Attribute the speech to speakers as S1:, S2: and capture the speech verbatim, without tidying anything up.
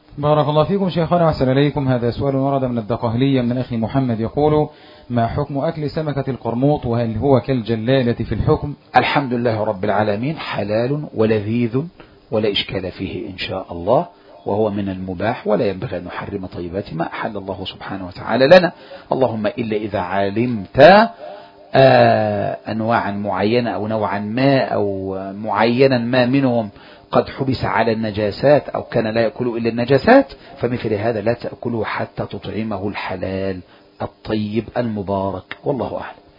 S1: بارك الله فيكم شيخنا وأحسن إليكم. هذا سؤال ورد من الدقهلية من الأخ محمد يقول: ما حكم أكل سمكة القرموط، وهل هو كالجلالة في الحكم؟
S2: الحمد لله رب العالمين، حلال ولذيذ ولا إشكال فيه إن شاء الله، وهو من المباح، ولا ينبغي أن نحرم طيبات ما أحل الله سبحانه وتعالى لنا، اللهم إلا إذا علمت آه أنواعا معينة أو نوعا ما أو معينا ما منهم قد حبس على النجاسات أو كان لا يأكل إلا النجاسات، فمثل هذا لا تأكله حتى تطعمه الحلال الطيب المبارك، والله أعلم.